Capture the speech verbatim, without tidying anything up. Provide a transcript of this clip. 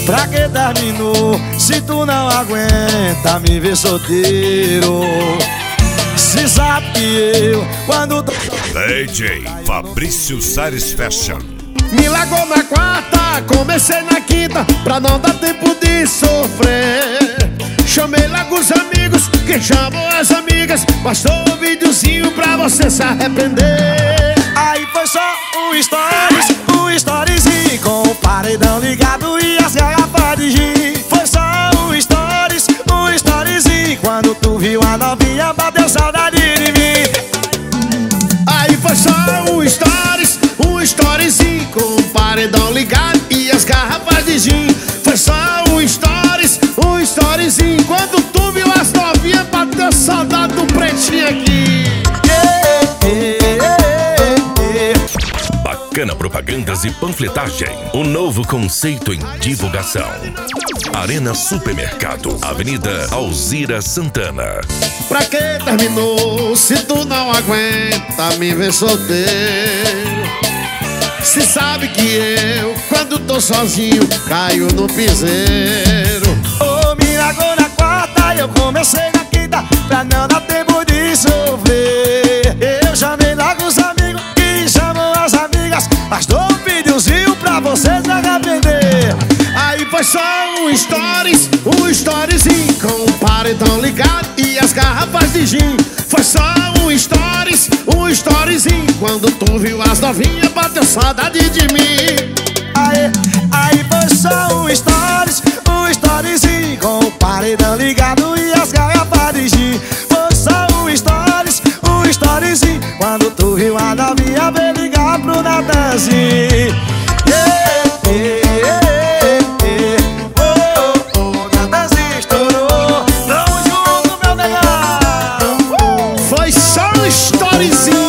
Pra que terminou se tu não aguenta me ver solteiro? Se sabe que eu, quando tô... D J Fabrício Sares Fashion. Me largou na quarta, comecei na quinta, pra não dar tempo de sofrer. Chamei logo os amigos, que chamou as amigas, bastou um videozinho pra você se arrepender. Aí foi só um stories, um storyzinho com o paredão ligado e as garrafas de gin. Foi só um stories, um storyzinho, quando tu viu a novinha bateu saudade de mim. Aí foi só um stories, um storyzinho com o paredão ligado e as garrafas de gin. Foi só um stories, um storyzinho, quando tu viu as novinhas bateu saudade do pretinho aqui. Bacana Propagandas e Panfletagem, o novo conceito em divulgação. Arena Supermercado, Avenida Alzira Santana. Pra que terminou se tu não aguenta me ver solteiro? Se sabe que eu, quando tô sozinho, caio no piseiro. Oh, me largou na quarta e eu comecei na quinta, pra não dar tempo de sofrer. Eu chamei logo os amigos que chamam as amigas, mas dou um videozinho pra você se arrepender. Aí foi só um stories, um storyzinho com o paredão ligado e as garrafas de gin. Foi só um stories, um storyzinho, quando tu viu as novinhas bateu saudade de mim. Aí, aí foi só um stories, um storyzinho com o paredão ligado e as garrafas de gin. Foi só um stories, um storyzinho, quando tu viu a novinha veio ligar pro Natanzinho. Yeah, yeah, yeah, yeah. Oh, oh, oh, Natanzinho estourou. Tamo junto, meu negão. Foi só um storyzinho.